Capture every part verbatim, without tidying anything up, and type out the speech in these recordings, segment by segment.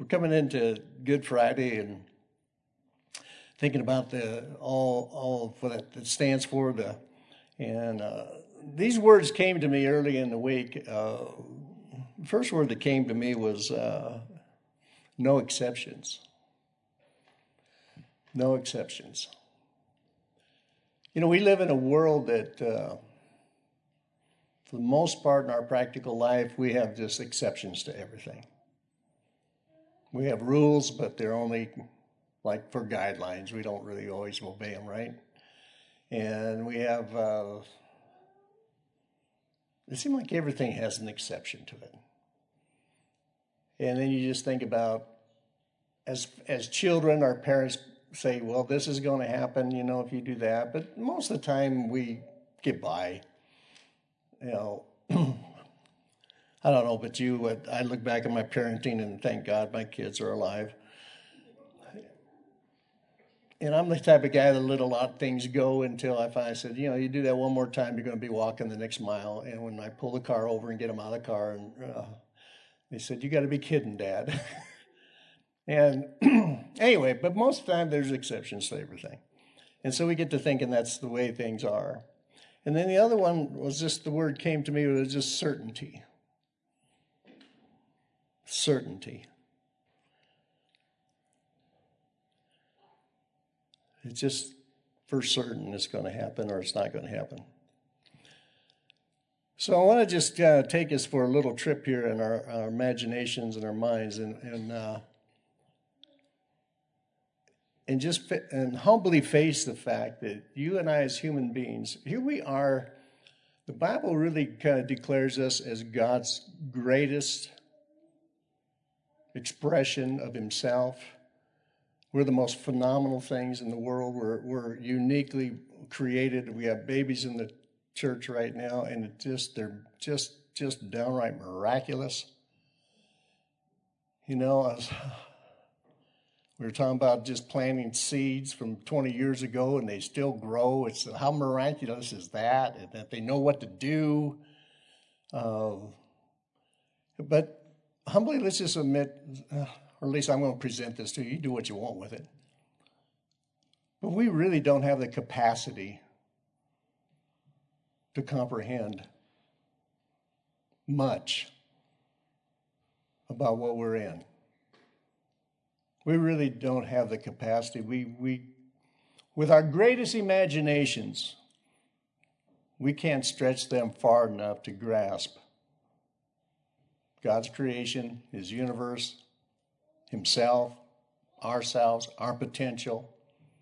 coming into Good Friday and thinking about the all all what it stands for. The and uh, these words came to me early in the week. Uh, the first word that came to me was uh, no exceptions. No exceptions. You know, we live in a world that, uh, for the most part in our practical life, we have just exceptions to everything. We have rules, but they're only like for guidelines. We don't really always obey them, right? And we have, uh, it seems like everything has an exception to it. And then you just think about, as as children, our parents say, well, this is going to happen, you know, if you do that. But most of the time we get by. You know, I don't know about you, but I look back at my parenting and thank God my kids are alive. And I'm the type of guy that let a lot of things go until I finally said, you know, you do that one more time, you're going to be walking the next mile. And when I pull the car over and get them out of the car, and uh, they said, you got to be kidding, Dad. And anyway, but most of the time there's exceptions to everything. And so we get to thinking that's the way things are. And then the other one was just, the word came to me, it was just certainty. Certainty. It's just for certain it's going to happen or it's not going to happen. So I want to just uh, take us for a little trip here in our, our imaginations and our minds and, and uh, And just and humbly face the fact that you and I as human beings, here we are, the Bible really kind of declares us as God's greatest expression of himself. We're the most phenomenal things in the world. We're, we're uniquely created. We have babies in the church right now, and it just they're just, just downright miraculous. You know, I was... We were talking about just planting seeds from twenty years ago, and they still grow. It's how miraculous is that, and that they know what to do. Uh, but humbly, let's just admit, uh, or at least I'm going to present this to you. You do what you want with it. But we really don't have the capacity to comprehend much about what we're in. We really don't have the capacity. We, we, with our greatest imaginations, we can't stretch them far enough to grasp God's creation, his universe, himself, ourselves, our potential.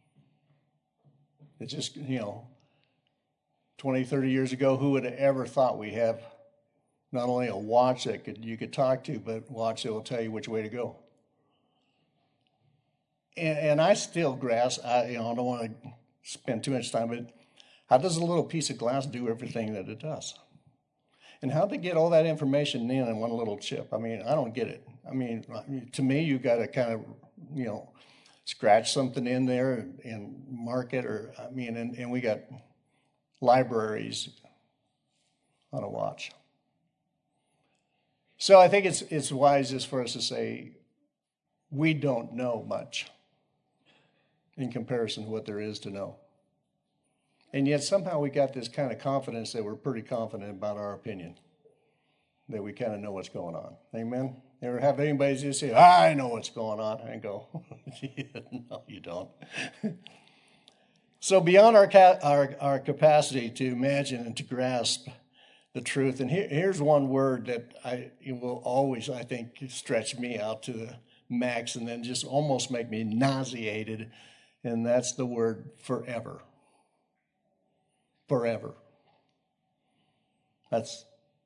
It's just, you know, twenty, thirty years ago, who would have ever thought we have not only a watch that could, you could talk to, but a watch that will tell you which way to go. And I still grasp, I, you know, I don't want to spend too much time, but how does a little piece of glass do everything that it does? And how they get all that information in in one little chip? I mean, I don't get it. I mean, to me, you got to kind of, you know, scratch something in there and, and mark it, or, I mean, and, and we got libraries on a watch. So I think it's it's wise just for us to say, we don't know much in comparison to what there is to know. And yet somehow we got this kind of confidence that we're pretty confident about our opinion, that we kind of know what's going on. Amen? Ever have anybody just say, I know what's going on, and go, no, you don't. So beyond our, ca- our our capacity to imagine and to grasp the truth, and here, here's one word that I it will always, I think, stretch me out to the max and then just almost make me nauseated, and that's the word forever. Forever. That's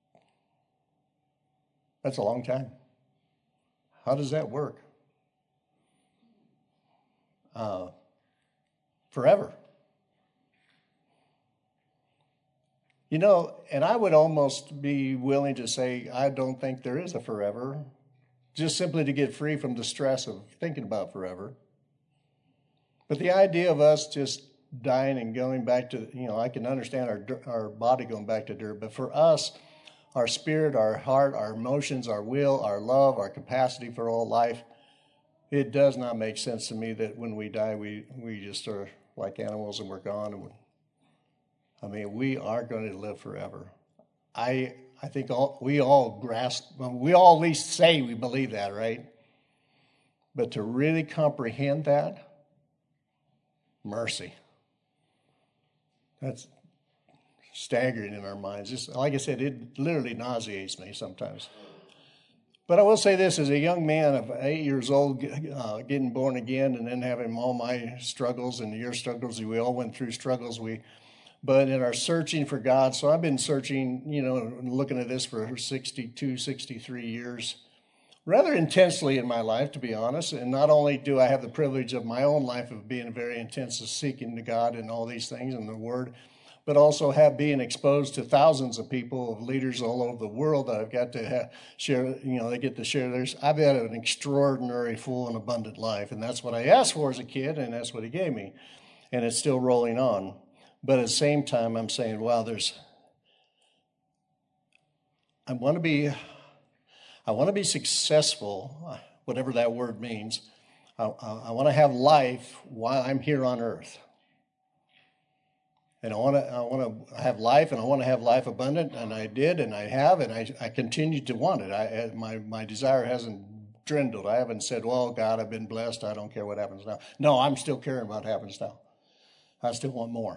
that's a long time. How does that work? Uh, forever. You know, and I would almost be willing to say I don't think there is a forever, just simply to get free from the stress of thinking about forever. But the idea of us just dying and going back to, you know, I can understand our our body going back to dirt, but for us, our spirit, our heart, our emotions, our will, our love, our capacity for all life, it does not make sense to me that when we die, we, we just are like animals and we're gone. And we, I mean, we are going to live forever. I I think all, we all grasp, we all at least say we believe that, right? But to really comprehend that, mercy. That's staggering in our minds. Just, like I said, it literally nauseates me sometimes. But I will say this, as a young man of eight years old, uh, getting born again, and then having all my struggles and your struggles, we all went through struggles. We, but in our searching for God, so I've been searching, you know, looking at this for sixty-two, sixty-three years, rather intensely in my life, to be honest. And not only do I have the privilege of my own life of being very intense, seeking to God and all these things and the Word, but also have being exposed to thousands of people, of leaders all over the world that I've got to have, share, you know, they get to share theirs. I've had an extraordinary, full, and abundant life, and that's what I asked for as a kid, and that's what He gave me, and it's still rolling on. But at the same time, I'm saying, wow, there's, I want to be, I want to be successful, whatever that word means. I, I want to have life while I'm here on earth. And I want to, I want to have life, and I want to have life abundant, and I did, and I have, and I, I continue to want it. I, my, my desire hasn't dwindled. I haven't said, well, God, I've been blessed. I don't care what happens now. No, I'm still caring about what happens now. I still want more.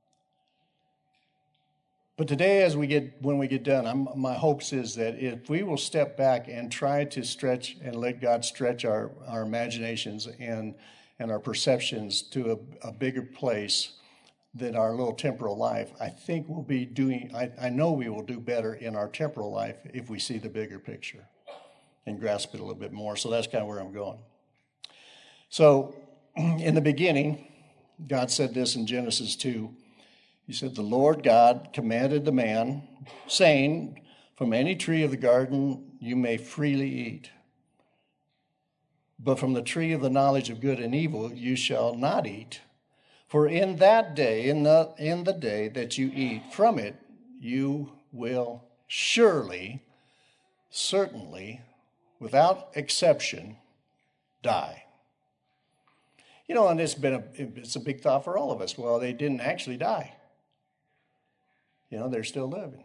But today, as we get, when we get done, I'm, my hopes is that if we will step back and try to stretch and let God stretch our, our imaginations and, and our perceptions to a, a bigger place than our little temporal life, I think we'll be doing, I, I know we will do better in our temporal life if we see the bigger picture and grasp it a little bit more. So that's kind of where I'm going. So in the beginning, God said this in Genesis two. He said, the Lord God commanded the man, saying, from any tree of the garden you may freely eat, but from the tree of the knowledge of good and evil you shall not eat. For in that day, in the, in the day that you eat from it, you will surely, certainly, without exception, die. You know, and it's been a, it's a big thought for all of us. Well, they didn't actually die. You know, they're still living.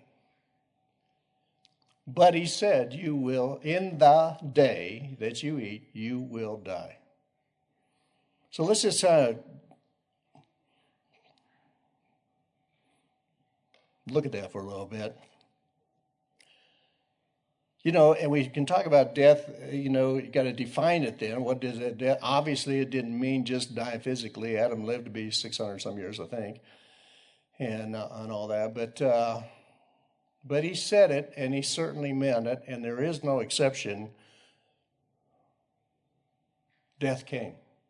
But He said, you will, in the day that you eat, you will die. So let's just uh, look at that for a little bit. You know, and we can talk about death, you know, you got to define it then. What does it, death? Obviously, it didn't mean just die physically. Adam lived to be six hundred some years, I think, and, uh, and all that. But, uh, but He said it, and He certainly meant it, and there is no exception. Death came.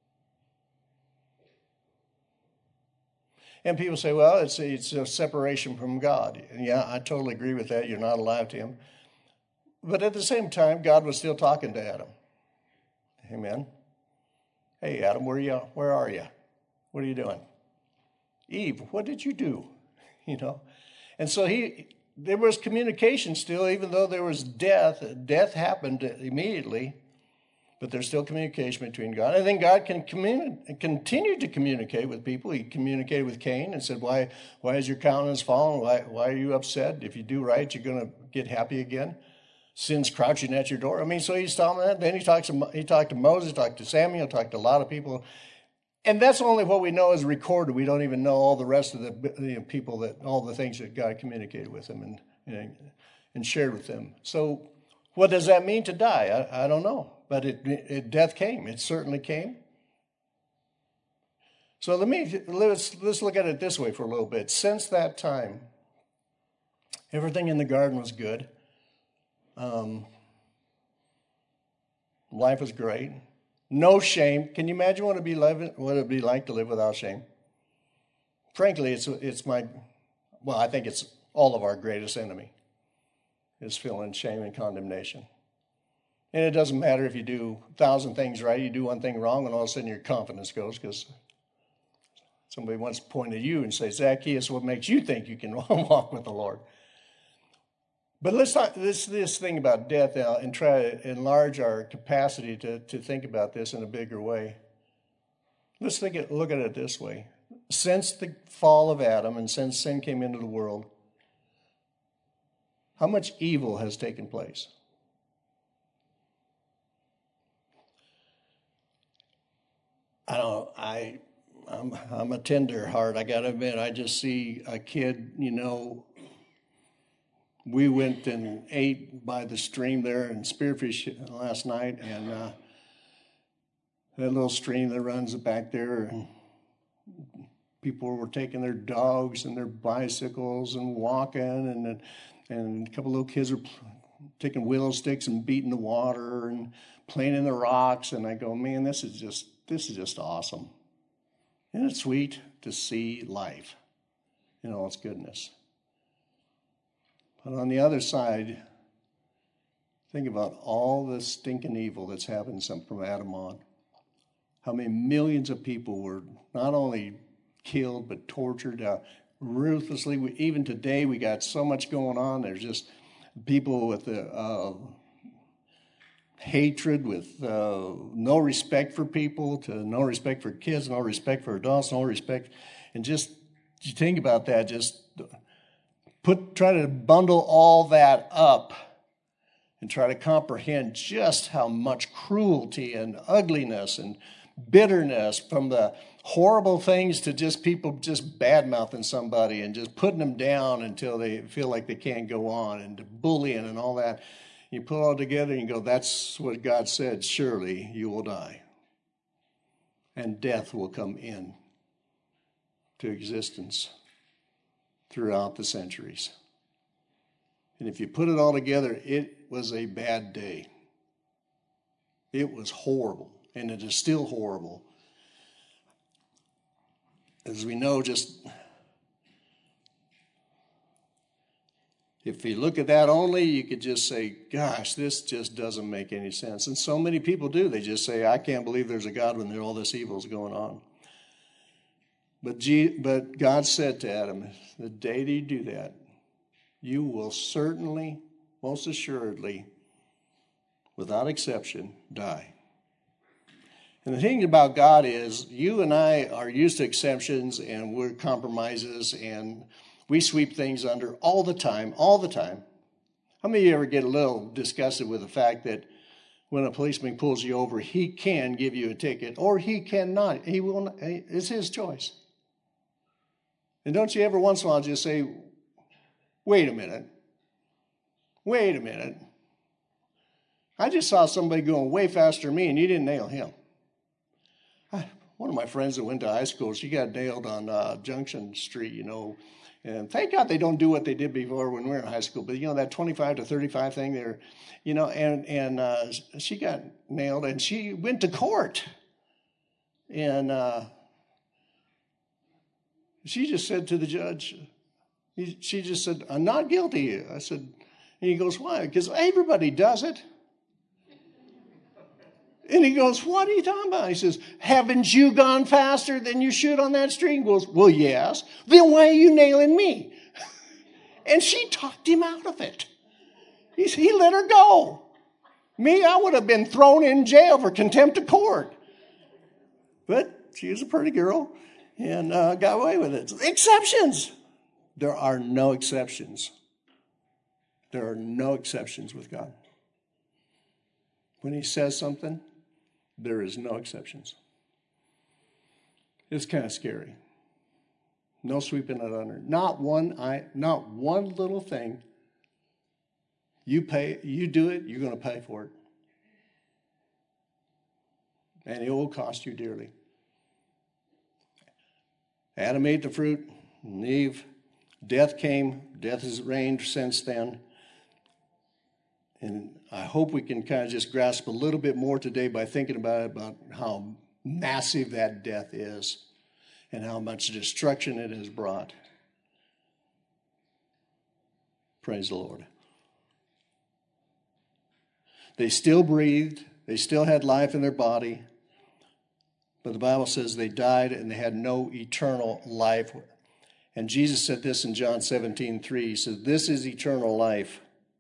And people say, well, it's, it's a separation from God. And yeah, I totally agree with that. You're not alive to Him. But at the same time, God was still talking to Adam. Amen. Hey, Adam, where are you? Where are you? What are you doing? Eve, what did you do? You know, and so he, there was communication still, even though there was death. Death happened immediately, but there's still communication between God. I think God can communi- continue to communicate with people. He communicated with Cain and said, "Why, why is your countenance fallen? Why, why are you upset? If you do right, you're going to get happy again. Sin's crouching at your door." I mean, so he's telling that. Then he talks to, he talked to Moses, talked to Samuel, talked to a lot of people. And that's only what we know is recorded. We don't even know all the rest of the you know, people, that all the things that God communicated with them and, you know, and shared with them. So what does that mean to die? I, I don't know. But it, it, death came. It certainly came. So let me, let's, let's look at it this way for a little bit. Since that time, everything in the garden was good. Um, life was great. No shame. Can you imagine what it'd be like, what it'd be like to live without shame? Frankly, it's it's my, well, I think it's all of our greatest enemy, is feeling shame and condemnation. And it doesn't matter if you do a thousand things right, you do one thing wrong, and all of a sudden your confidence goes because somebody once pointed at you and say, "Zacchaeus, what makes you think you can walk with the Lord?" But let's talk this this thing about death now and try to enlarge our capacity to, to think about this in a bigger way. Let's think it, look at it this way. Since the fall of Adam and since sin came into the world, how much evil has taken place? I don't I I'm I'm a tender heart. I gotta admit, I just see a kid, you know. We went and ate by the stream there in Spearfish last night, and uh, that little stream that runs back there, and people were taking their dogs and their bicycles and walking, and and a couple little kids were taking willow sticks and beating the water and playing in the rocks. And I go, man, this is just this is just awesome. Isn't it sweet to see life in all its goodness? But on the other side, think about all the stinking evil that's happened from Adam on. How many millions of people were not only killed, but tortured uh, ruthlessly. We, even today, we got so much going on. There's just people with the, uh, hatred, with uh, no respect for people, to no respect for kids, no respect for adults, no respect. And just, you think about that, just put try to bundle all that up and try to comprehend just how much cruelty and ugliness and bitterness, from the horrible things to just people just bad-mouthing somebody and just putting them down until they feel like they can't go on, and bullying and all that. You put it all together and you go, that's what God said, surely you will die. And death will come in to existence throughout the centuries. And if you put it all together, it was a bad day. It was horrible, and it is still horrible. As we know, just if you look at that only, you could just say, gosh, this just doesn't make any sense. And so many people do. They just say, I can't believe there's a God when all this evil is going on. But, G- but God said to Adam, the day that you do that, you will certainly, most assuredly, without exception, die. And the thing about God is, you and I are used to exceptions, and we're compromises, and we sweep things under all the time, all the time. How many of you ever get a little disgusted with the fact that when a policeman pulls you over, he can give you a ticket, or he cannot? He will not. It's his choice. And don't you ever once in a while just say, wait a minute, wait a minute. I just saw somebody going way faster than me, and you didn't nail him. I, one of my friends that went to high school, she got nailed on uh, Junction Street, you know. And thank God they don't do what they did before when we were in high school. But, you know, that twenty-five to thirty-five thing there, you know, and, and uh, she got nailed, and she went to court. And uh, she just said to the judge, he, she just said, I'm not guilty. I said, and he goes, why? Because everybody does it. And he goes, what are you talking about? He says, haven't you gone faster than you should on that street? He goes, well, yes. Then why are you nailing me? And she talked him out of it. He, he let her go. Me, I would have been thrown in jail for contempt of court. But she was a pretty girl and uh, got away with it. Exceptions. There are no exceptions. There are no exceptions with God. When he says something, there is no exceptions. It's kind of scary. No sweeping it under. Not one, I, not one little thing. You pay, you do it, you're going to pay for it. And it will cost you dearly. Adam ate the fruit, and Eve, death came, death has reigned since then. And I hope we can kind of just grasp a little bit more today by thinking about it, about how massive that death is and how much destruction it has brought. Praise the Lord. They still breathed. They still had life in their body. But the Bible says they died and they had no eternal life. And Jesus said this in John seventeen three. He said, this is eternal life,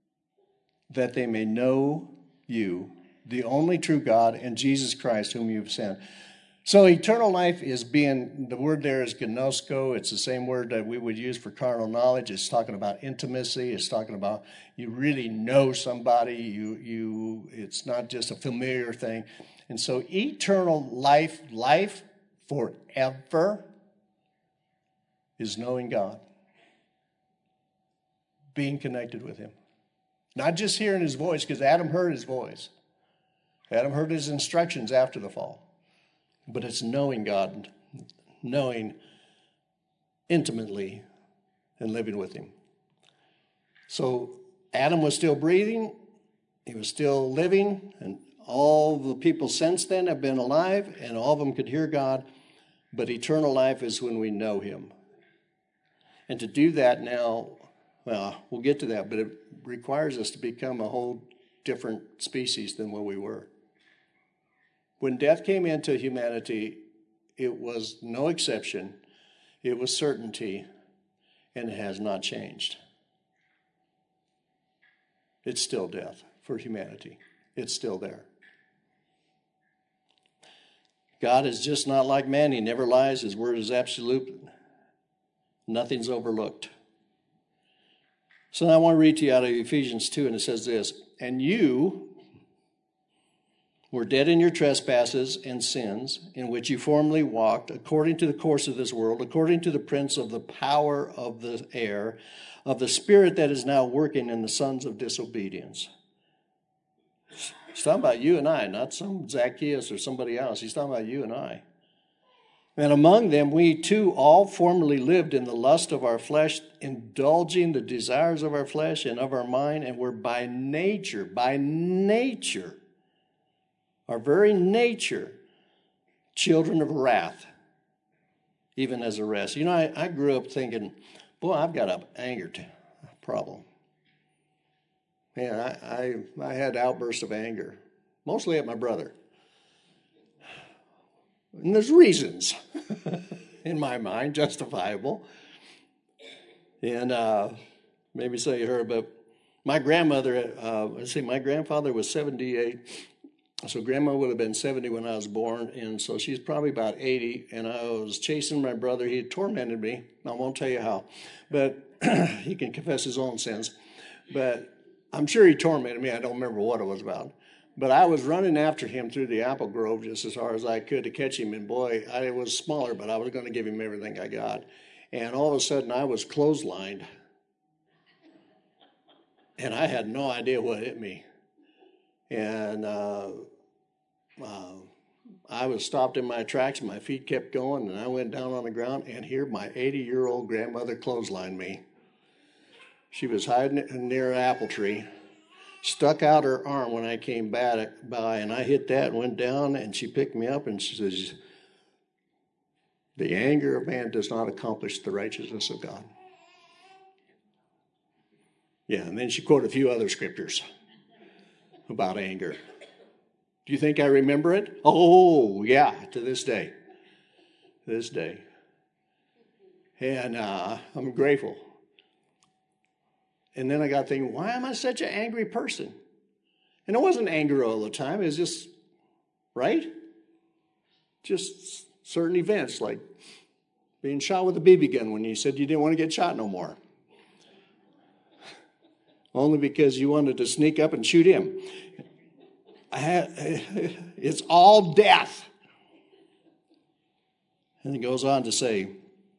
that they may know you, the only true God, and Jesus Christ, whom you have sent. So eternal life is being, the word there is gnosko. It's the same word that we would use for carnal knowledge. It's talking about intimacy. It's talking about you really know somebody. You, you. It's not just a familiar thing. And so eternal life, life forever, is knowing God, being connected with him. Not just hearing his voice, because Adam heard his voice. Adam heard his instructions after the fall. But it's knowing God, knowing intimately and living with him. So Adam was still breathing. He was still living. And all the people since then have been alive. And all of them could hear God. But eternal life is when we know him. And to do that now, well, we'll get to that. But it requires us to become a whole different species than what we were. When death came into humanity, it was no exception. It was certainty, and it has not changed. It's still death for humanity. It's still there. God is just not like man. He never lies. His word is absolute. Nothing's overlooked. So now I want to read to you out of Ephesians two, and it says this, and you were dead in your trespasses and sins, in which you formerly walked, according to the course of this world, according to the prince of the power of the air, of the spirit that is now working in the sons of disobedience. He's talking about you and I, not some Zacchaeus or somebody else. He's talking about you and I. And among them we too all formerly lived in the lust of our flesh, indulging the desires of our flesh and of our mind, and were by nature, by nature, our very nature, children of wrath, even as the rest. You know, I, I grew up thinking, boy, I've got an anger t- problem. Man, I, I, I had outbursts of anger, mostly at my brother. And there's reasons, in my mind, justifiable. And uh, maybe so you heard, but my grandmother, uh, let's see, my grandfather was seventy-eight. So grandma would have been seventy when I was born, and so she's probably about eighty, and I was chasing my brother. He had tormented me. I won't tell you how, but he can confess his own sins. But I'm sure he tormented me. I don't remember what it was about. But I was running after him through the apple grove just as hard as I could to catch him, and boy, I was smaller, but I was going to give him everything I got. And all of a sudden, I was clotheslined, and I had no idea what hit me. And uh, uh, I was stopped in my tracks, my feet kept going, and I went down on the ground, and here my eighty-year-old grandmother clotheslined me. She was hiding near an apple tree, stuck out her arm when I came by, and I hit that and went down, and she picked me up, and she says, the anger of man does not accomplish the righteousness of God. Yeah, and then she quoted a few other scriptures about anger. Do you think I remember it? Oh, yeah, to this day. This day. And uh, I'm grateful. And then I got thinking, why am I such an angry person? And it wasn't anger all the time. It was just, right? Just certain events, like being shot with a B B gun when you said you didn't want to get shot no more. Only because you wanted to sneak up and shoot him. I had, it's all death. And it goes on to say,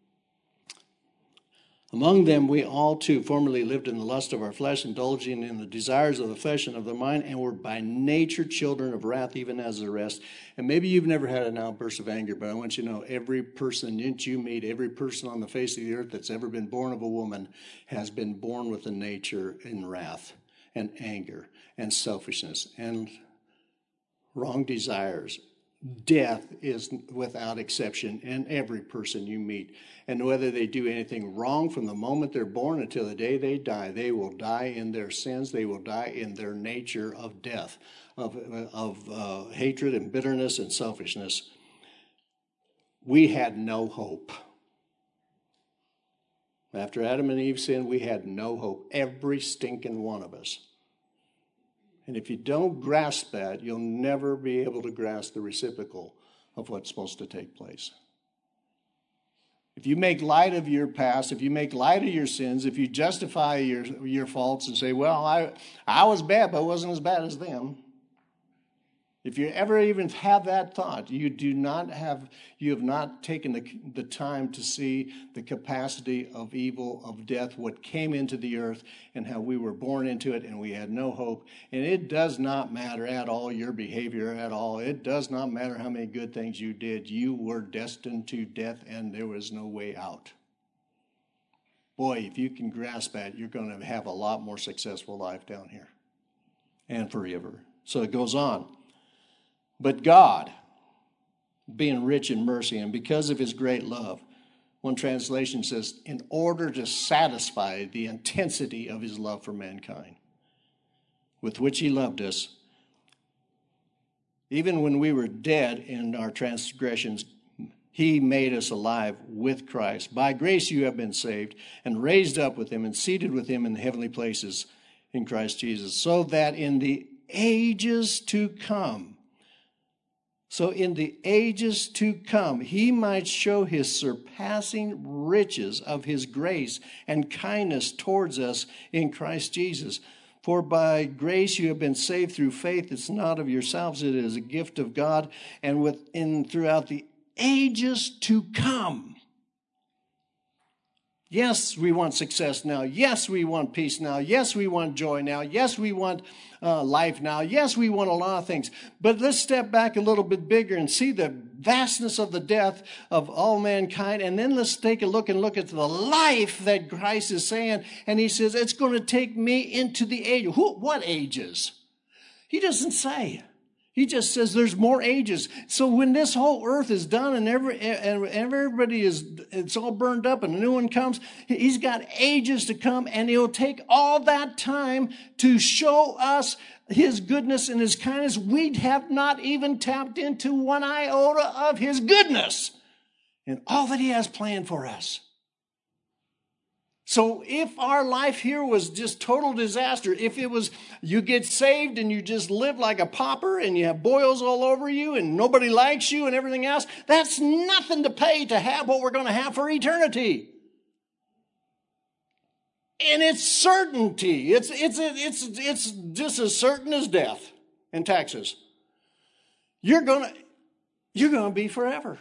among them we all too formerly lived in the lust of our flesh, indulging in the desires of the flesh and of the mind, and were by nature children of wrath, even as the rest. And maybe you've never had an outburst of anger, but I want you to know every person that you meet, every person on the face of the earth that's ever been born of a woman has been born with a nature in wrath and anger and selfishness and wrong desires. Death is without exception in every person you meet. And whether they do anything wrong from the moment they're born until the day they die, they will die in their sins. They will die in their nature of death, of, of uh, hatred and bitterness and selfishness. We had no hope. After Adam and Eve sinned, we had no hope. Every stinking one of us. And if you don't grasp that, you'll never be able to grasp the reciprocal of what's supposed to take place. If you make light of your past, if you make light of your sins, if you justify your, your faults and say, well, I, I was bad, but I wasn't as bad as them. If you ever even have that thought, you do not have, you have not taken the, the time to see the capacity of evil, of death, what came into the earth and how we were born into it and we had no hope. And it does not matter at all your behavior at all. It does not matter how many good things you did. You were destined to death and there was no way out. Boy, if you can grasp that, you're going to have a lot more successful life down here and forever. So it goes on. But God, being rich in mercy, and because of his great love, one translation says, in order to satisfy the intensity of his love for mankind, with which he loved us, even when we were dead in our transgressions, he made us alive with Christ. By grace you have been saved, and raised up with him, and seated with him in the heavenly places in Christ Jesus, so that in the ages to come, So in the ages to come, he might show his surpassing riches of his grace and kindness towards us in Christ Jesus. For by grace you have been saved through faith. It's not of yourselves, it is a gift of God. And within throughout the ages to come. Yes, we want success now. Yes, we want peace now. Yes, we want joy now. Yes, we want uh, life now. Yes, we want a lot of things. But let's step back a little bit bigger and see the vastness of the death of all mankind. And then let's take a look and look at the life that Christ is saying. And he says, it's going to take me into the age. Who, what ages? He doesn't say. He just says there's more ages. So when this whole earth is done and every and everybody is, it's all burned up and a new one comes, he's got ages to come, and he'll take all that time to show us his goodness and his kindness. We have not even tapped into one iota of his goodness and all that he has planned for us. So if our life here was just total disaster, if it was you get saved and you just live like a pauper and you have boils all over you and nobody likes you and everything else, that's nothing to pay to have what we're going to have for eternity. And it's certainty. It's, it's, it's, it's just as certain as death and taxes. You're going to, you're going to be forever.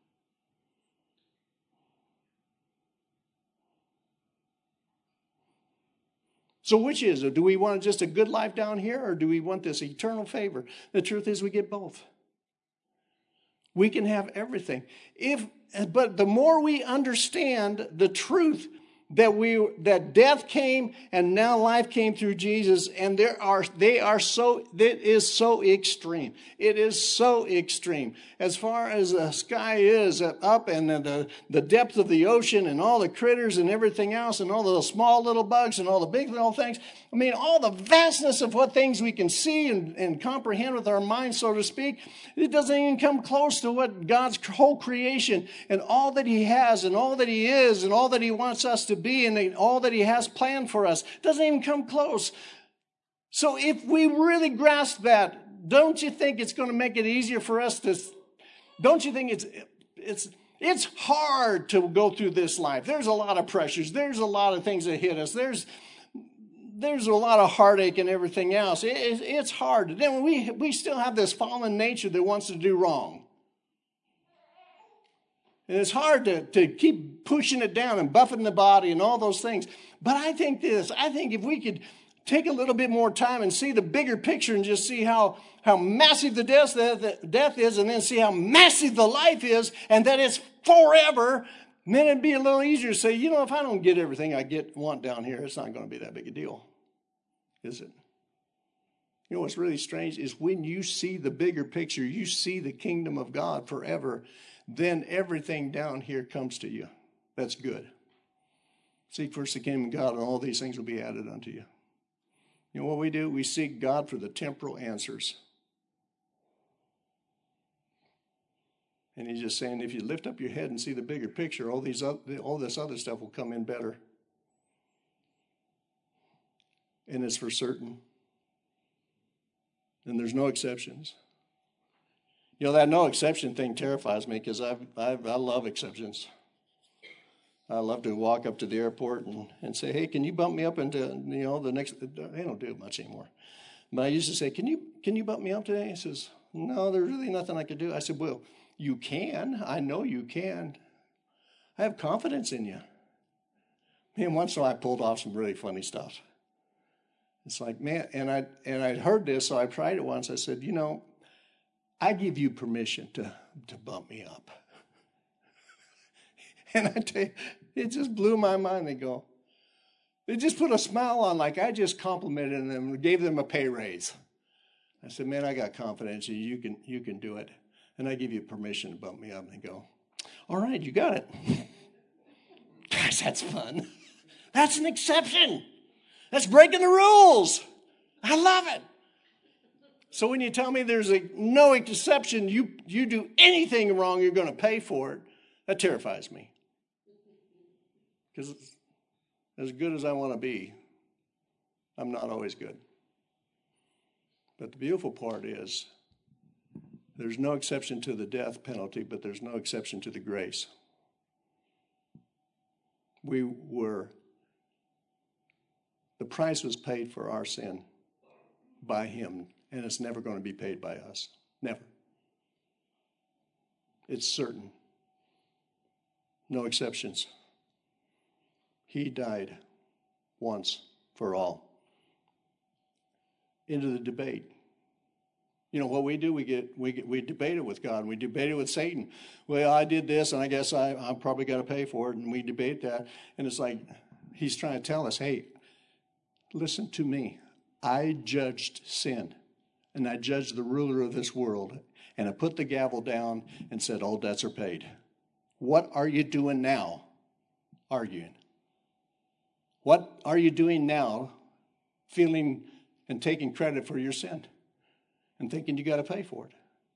So which is it? Do we want just a good life down here, or do we want this eternal favor? The truth is we get both. We can have everything. If, but the more we understand the truth that we that death came and now life came through Jesus, and there are they are so it is so extreme. It is so extreme. As far as the sky is up, and the the depth of the ocean, and all the critters and everything else, and all the small little bugs and all the big little things. I mean, all the vastness of what things we can see and, and comprehend with our minds, so to speak, it doesn't even come close to what God's whole creation and all that he has and all that he is and all that he wants us to be and all that he has planned for us. Doesn't even come close. So if we really grasp that, don't you think it's going to make it easier for us to, don't you think it's, it's, it's hard to go through this life. There's a lot of pressures. There's a lot of things that hit us. There's, there's a lot of heartache and everything else. It, it, it's hard. Then we, we still have this fallen nature that wants to do wrong. And it's hard to, to keep pushing it down and buffing the body and all those things. But I think this, I think if we could take a little bit more time and see the bigger picture and just see how, how massive the death, the death is, and then see how massive the life is, and that it's forever, then it'd be a little easier to say, you know, if I don't get everything I get want down here, it's not going to be that big a deal, is it? You know what's really strange is when you see the bigger picture, you see the kingdom of God forever, then everything down here comes to you. That's good. Seek first the kingdom of God, and all these things will be added unto you. You know what we do? We seek God for the temporal answers. And he's just saying, if you lift up your head and see the bigger picture, all these all this other stuff will come in better. And it's for certain. And there's no exceptions. You know, that no exception thing terrifies me because I I love exceptions. I love to walk up to the airport and, and say, hey, can you bump me up into, you know, the next, they don't do it much anymore. But I used to say, can you can you bump me up today? He says, no, there's really nothing I could do. I said, well, you can. I know you can. I have confidence in you. Man, once in a while I pulled off some really funny stuff. It's like, man, and I and I'd heard this, so I tried it once. I said, you know, I give you permission to, to bump me up. And I tell you, it just blew my mind. They go, they just put a smile on like I just complimented them and gave them a pay raise. I said, man, I got confidence in you. You can, you can do it. And I give you permission to bump me up. And they go, all right, you got it. Gosh, that's fun. That's an exception. That's breaking the rules. I love it. So when you tell me there's a no exception, you, you do anything wrong, you're going to pay for it, that terrifies me. Because as good as I want to be, I'm not always good. But the beautiful part is there's no exception to the death penalty, but there's no exception to the grace. We were, the price was paid for our sin by him, and it's never going to be paid by us. Never. It's certain. No exceptions. He died once for all. Into the debate. You know what we do? We get we get we debate it with God. And we debate it with Satan. Well, I did this, and I guess I I'm probably got to pay for it. And we debate that, and it's like he's trying to tell us, hey, listen to me. I judged sin, and I judged the ruler of this world, and I put the gavel down and said, all debts are paid. What are you doing now? Arguing. What are you doing now? Feeling and taking credit for your sin and thinking you got to pay for it.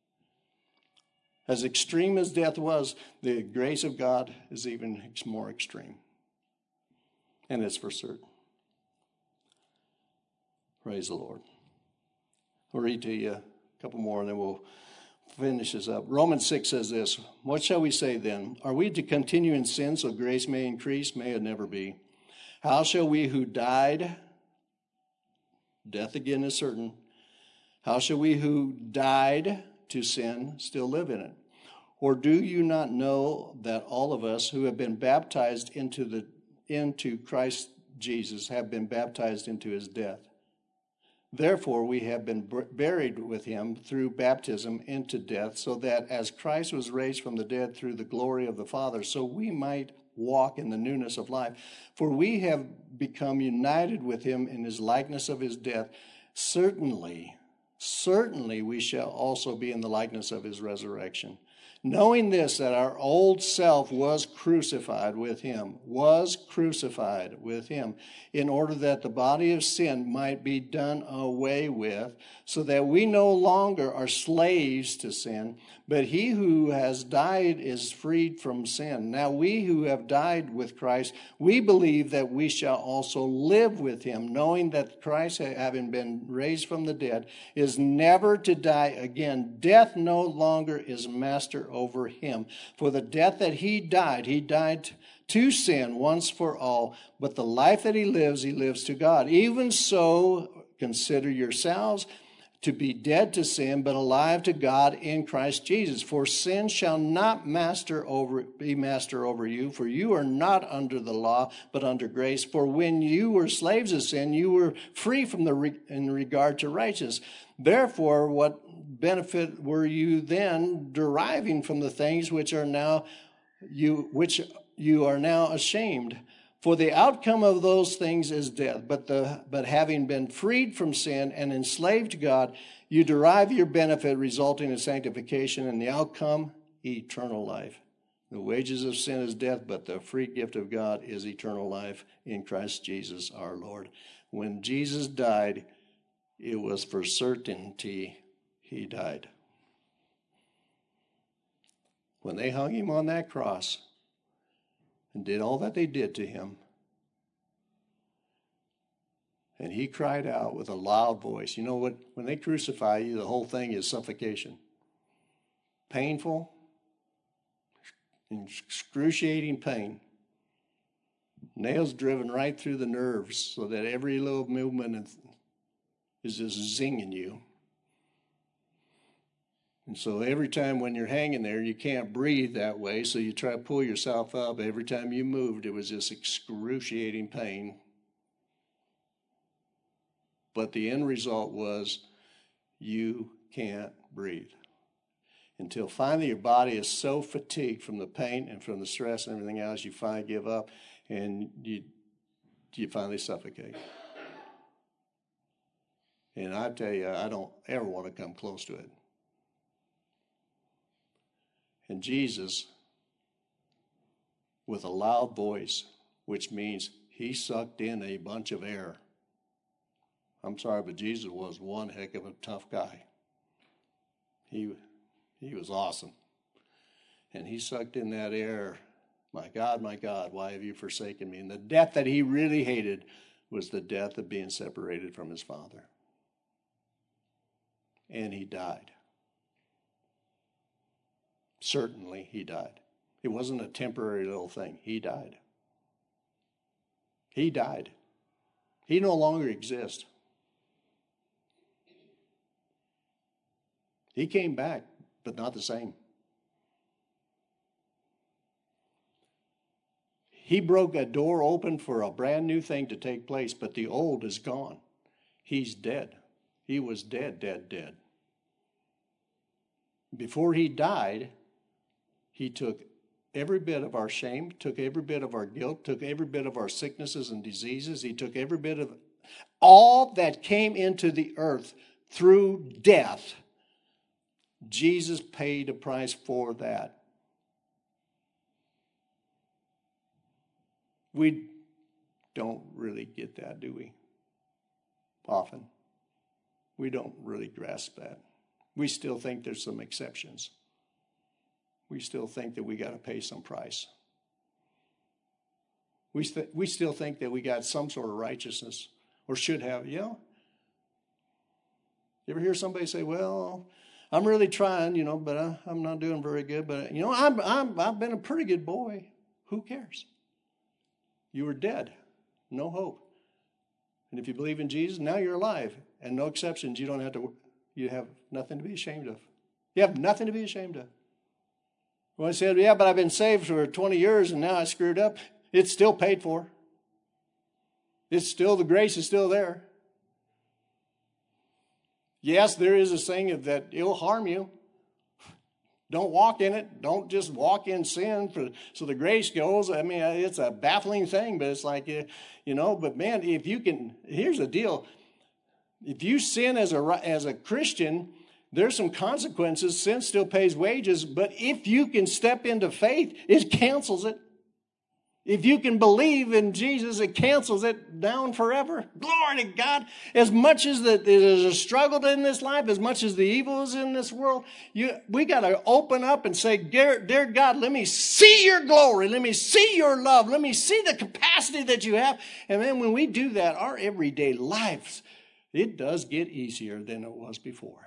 As extreme as death was, the grace of God is even more extreme. And it's for certain. Praise the Lord. I'll read to you a couple more and then we'll finish this up. Romans six says this, what shall we say then? Are we to continue in sin so grace may increase? May it never be. How shall we who died, death again is certain, how shall we who died to sin still live in it? Or do you not know that all of us who have been baptized into the into Christ Jesus have been baptized into his death? Therefore, we have been buried with him through baptism into death, so that as Christ was raised from the dead through the glory of the Father, so we might walk in the newness of life. For we have become united with him in his likeness of his death. Certainly, certainly we shall also be in the likeness of his resurrection. Knowing this, that our old self was crucified with him, was crucified with him, in order that the body of sin might be done away with, so that we no longer are slaves to sin, but he who has died is freed from sin. Now we who have died with Christ, we believe that we shall also live with him, knowing that Christ, having been raised from the dead, is never to die again. Death no longer is master over him. For the death that he died, he died to sin once for all, but the life that he lives, he lives to God. Even so, consider yourselves to be dead to sin, but alive to God in Christ Jesus. For sin shall not master over, be master over you, for you are not under the law, but under grace. For when you were slaves of sin, you were free from the re, in regard to righteousness. Therefore, what benefit were you then deriving from the things which are now you which you are now ashamed? For the outcome of those things is death. But the but having been freed from sin and enslaved to God, you derive your benefit, resulting in sanctification, and the outcome, eternal life. The wages of sin is death, but the free gift of God is eternal life in Christ Jesus our Lord. When Jesus died, it was for certainty he died. When they hung him on that cross and did all that they did to him, And he cried out with a loud voice. You know what? When they crucify you, the whole thing is suffocation. Painful, excruciating pain. Nails driven right through the nerves so that every little movement is just zinging you. And so every time when you're hanging there, you can't breathe that way, so you try to pull yourself up. Every time you moved, it was just excruciating pain. But the end result was you can't breathe. Until finally your body is so fatigued from the pain and from the stress and everything else, you finally give up and you, you finally suffocate. And I tell you, I don't ever want to come close to it. And Jesus, with a loud voice, which means he sucked in a bunch of air. I'm sorry, but Jesus was one heck of a tough guy. He, he was awesome. And he sucked in that air. My God, my God, why have you forsaken me? And the death that he really hated was the death of being separated from his Father. And he died. Certainly he died. It wasn't a temporary little thing. He died. He died. He no longer exists. He came back, but not the same. He broke a door open for a brand new thing to take place, but the old is gone. He's dead. He was dead, dead, dead. Before he died, he took every bit of our shame, took every bit of our guilt, took every bit of our sicknesses and diseases. He took every bit of all that came into the earth through death. Jesus paid a price for that. We don't really get that, do we? Often. We don't really grasp that. We still think there's some exceptions. We still think that we got to pay some price. We, st- we still think that we got some sort of righteousness or should have, you know. You ever hear somebody say, well, I'm really trying, you know, but I, I'm not doing very good. But, you know, I'm, I'm, I've been a pretty good boy. Who cares? You were dead. No hope. And if you believe in Jesus, now you're alive. And no exceptions. You don't have to, you have nothing to be ashamed of. You have nothing to be ashamed of. When I said, yeah, but I've been saved for twenty years and now I screwed up, it's still paid for. It's still, the grace is still there. Yes, there is a saying that it'll harm you. Don't walk in it. Don't just walk in sin for, so the grace goes. I mean, it's a baffling thing, but it's like, you know, but man, if you can, here's the deal. If you sin as a, as a Christian, there's some consequences. Sin still pays wages, but if you can step into faith, it cancels it. If you can believe in Jesus, it cancels it down forever. Glory to God. As much as the, there's a struggle in this life, as much as the evil is in this world, you, we got to open up and say, dear, dear God, let me see your glory. Let me see your love. Let me see the capacity that you have. And then when we do that, our everyday lives, it does get easier than it was before.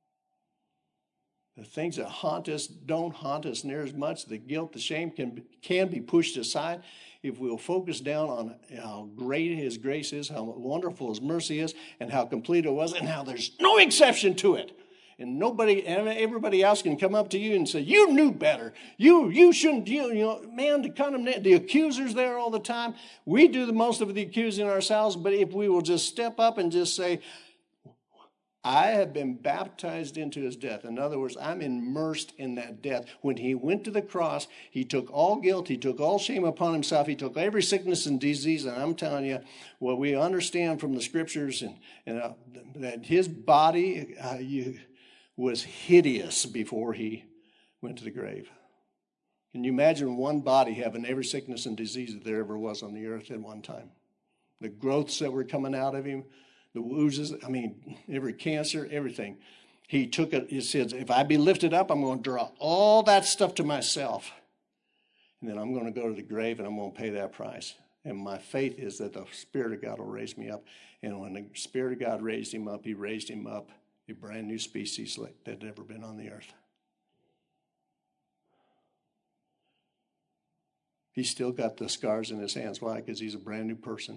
The things that haunt us don't haunt us near as much. The guilt, the shame can, can be pushed aside if we'll focus down on how great his grace is, how wonderful his mercy is, and how complete it was, and how there's no exception to it. And nobody, and everybody else can come up to you and say, you knew better. You you shouldn't, you, you know, man, the condemnation, the accuser's there all the time. We do the most of the accusing ourselves, but if we will just step up and just say, I have been baptized into his death. In other words, I'm immersed in that death. When he went to the cross, he took all guilt, he took all shame upon himself, he took every sickness and disease. And I'm telling you, what we understand from the scriptures, and, and uh, that his body uh, you, was hideous before he went to the grave. Can you imagine one body having every sickness and disease that there ever was on the earth at one time? The growths that were coming out of him, the oozes, I mean, every cancer, everything. He took it, he says, if I be lifted up, I'm going to draw all that stuff to myself. And then I'm going to go to the grave and I'm going to pay that price. And my faith is that the Spirit of God will raise me up. And when the Spirit of God raised him up, he raised him up a brand new species like that had ever been on the earth. He's still got the scars in his hands. Why? Because he's a brand new person.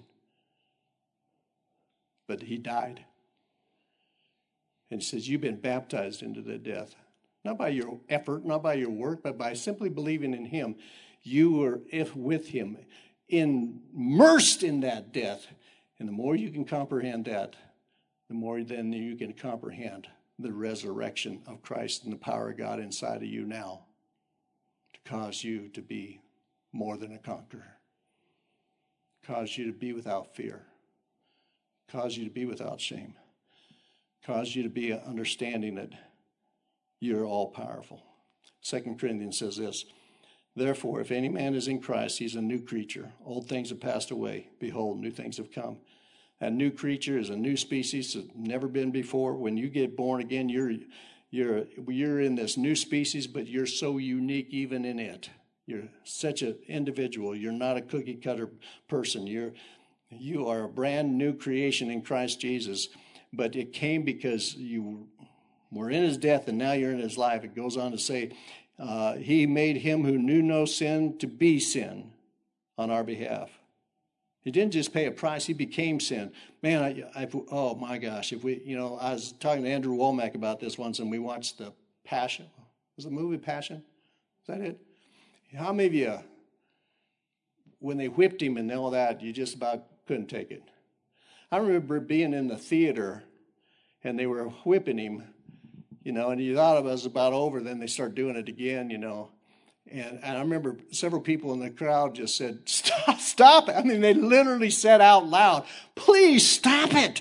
But he died. And he says, you've been baptized into the death. Not by your effort, not by your work, but by simply believing in him. You were if with him, immersed in that death. And the more you can comprehend that, the more then you can comprehend the resurrection of Christ and the power of God inside of you now to cause you to be more than a conqueror. Cause you to be without fear. Cause you to be without shame. Cause you to be understanding that you're all powerful. Second Corinthians says this, therefore, if any man is in Christ, he's a new creature. Old things have passed away. Behold, new things have come. That new creature is a new species that's never been before. When you get born again, you're, you're, you're in this new species, but you're so unique even in it. You're such an individual. You're not a cookie cutter person. You're, you are a brand new creation in Christ Jesus. But it came because you were in his death and now you're in his life. It goes on to say, uh, he made him who knew no sin to be sin on our behalf. He didn't just pay a price. He became sin. Man, I, I, oh my gosh. If we, you know, I was talking to Andrew Womack about this once and we watched the Passion. Was the movie Passion? Is that it? How many of you, when they whipped him and all that, you just about couldn't take it? I remember being in the theater and they were whipping him, you know, and you thought it was about over. Then they start doing it again, you know. And, and I remember several people in the crowd just said, stop, stop it. I mean, they literally said out loud, please stop it.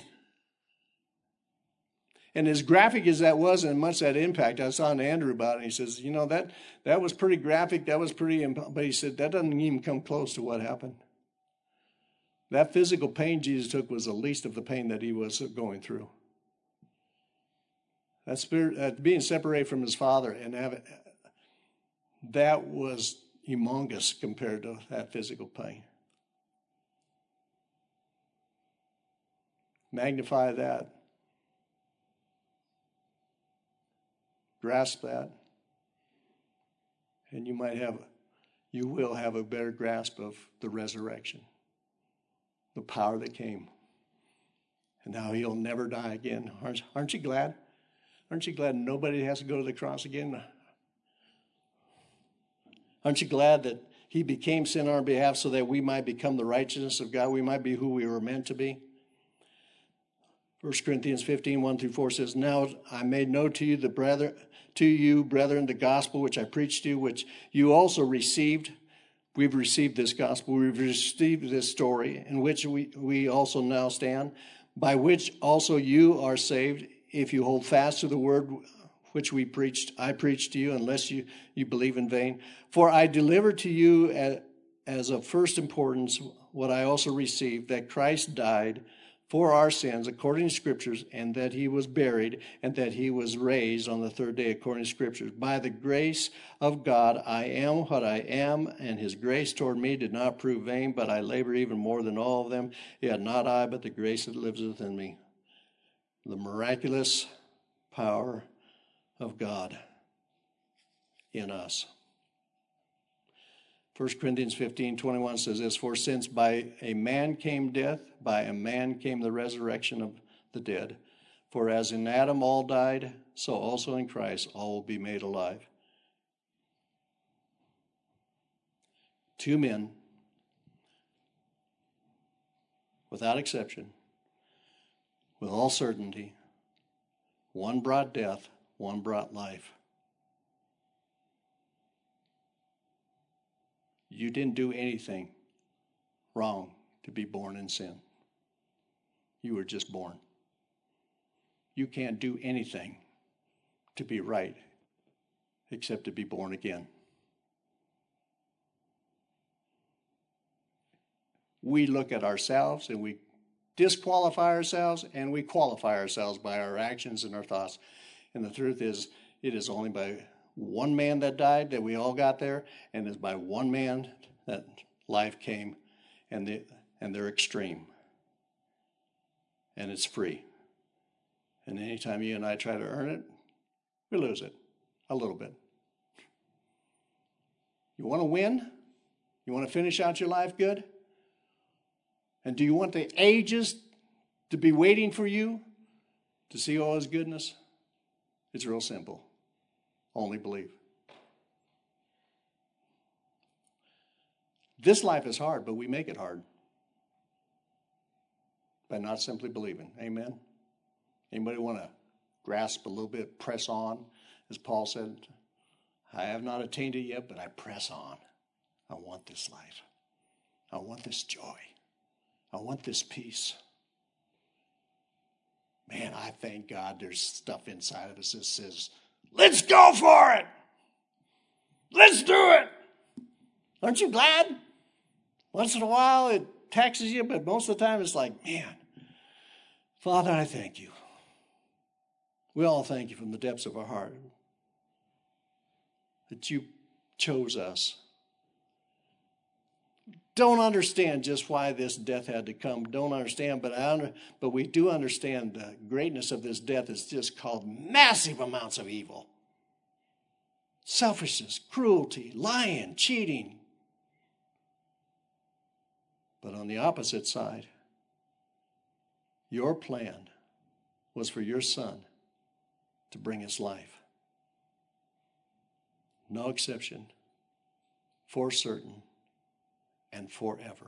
And as graphic as that was and much that impact, I was talking to Andrew about it. And he says, you know, that, that was pretty graphic. That was pretty, imp-. But he said, that doesn't even come close to what happened. That physical pain Jesus took was the least of the pain that he was going through. That spirit, uh, being separated from his Father and having, that was humongous compared to that physical pain. Magnify that. Grasp that. And you might have, you will have a better grasp of the resurrection. The power that came. And now he'll never die again. Aren't, aren't you glad? Aren't you glad nobody has to go to the cross again? Aren't you glad that he became sin on our behalf so that we might become the righteousness of God? We might be who we were meant to be. First Corinthians fifteen, one through four says, now I made known to you, the brother, to you, brethren, the gospel which I preached to you, which you also received. We've received this gospel. We've received this story in which we, we also now stand, by which also you are saved, if you hold fast to the word which we preached, I preached to you, unless you, you believe in vain. For I delivered to you as, as of first importance what I also received, that Christ died for our sins according to Scriptures, and that he was buried, and that he was raised on the third day according to Scriptures. By the grace of God I am what I am, and his grace toward me did not prove vain, but I labor even more than all of them. Yet not I, but the grace that lives within me. The miraculous power of God in us. First Corinthians fifteen, twenty-one says this, for since by a man came death, by a man came the resurrection of the dead. For as in Adam all died, so also in Christ all will be made alive. Two men, without exception, with all certainty, one brought death, one brought life. You didn't do anything wrong to be born in sin. You were just born. You can't do anything to be right except to be born again. We look at ourselves and we disqualify ourselves and we qualify ourselves by our actions and our thoughts. And the truth is, it is only by one man that died that we all got there, and it's by one man that life came. and, the, and they're extreme. And it's free. And anytime you and I try to earn it, we lose it a little bit. You want to win? You want to finish out your life good? And do you want the ages to be waiting for you to see all his goodness? It's real simple. Only believe. This life is hard, but we make it hard by not simply believing. Amen? Anybody want to grasp a little bit, press on? As Paul said, I have not attained it yet, but I press on. I want this life. I want this joy. I want this peace. Man, I thank God there's stuff inside of us that says, let's go for it. Let's do it. Aren't you glad? Once in a while it taxes you, but most of the time it's like, man, Father, I thank you. We all thank you from the depths of our heart that you chose us. Don't understand just why this death had to come. Don't understand, but I under, but we do understand the greatness of this death is just called massive amounts of evil. Selfishness, cruelty, lying, cheating. But on the opposite side, your plan was for your son to bring us life. No exception, for certain, and forever.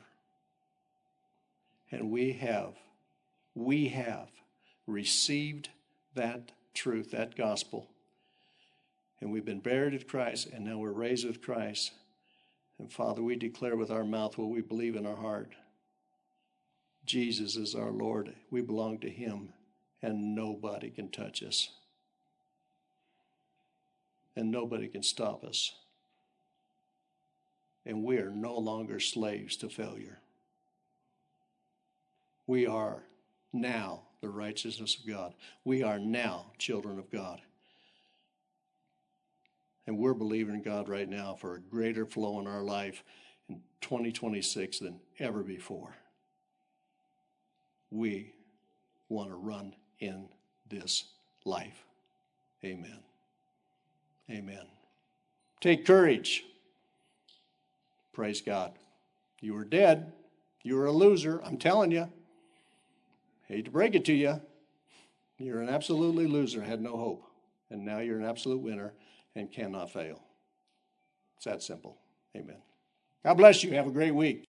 And we have, we have received that truth, that gospel. And we've been buried with Christ, and now we're raised with Christ. And Father, we declare with our mouth what we believe in our heart. Jesus is our Lord. We belong to him, and nobody can touch us. And nobody can stop us. And we are no longer slaves to failure. We are now the righteousness of God. We are now children of God. And we're believing in God right now for a greater flow in our life in twenty twenty-six than ever before. We want to run in this life. Amen. Amen. Take courage. Praise God. You were dead. You were a loser. I'm telling you. Hate to break it to you. You're an absolutely loser. Had no hope. And now you're an absolute winner and cannot fail. It's that simple. Amen. God bless you. Have a great week.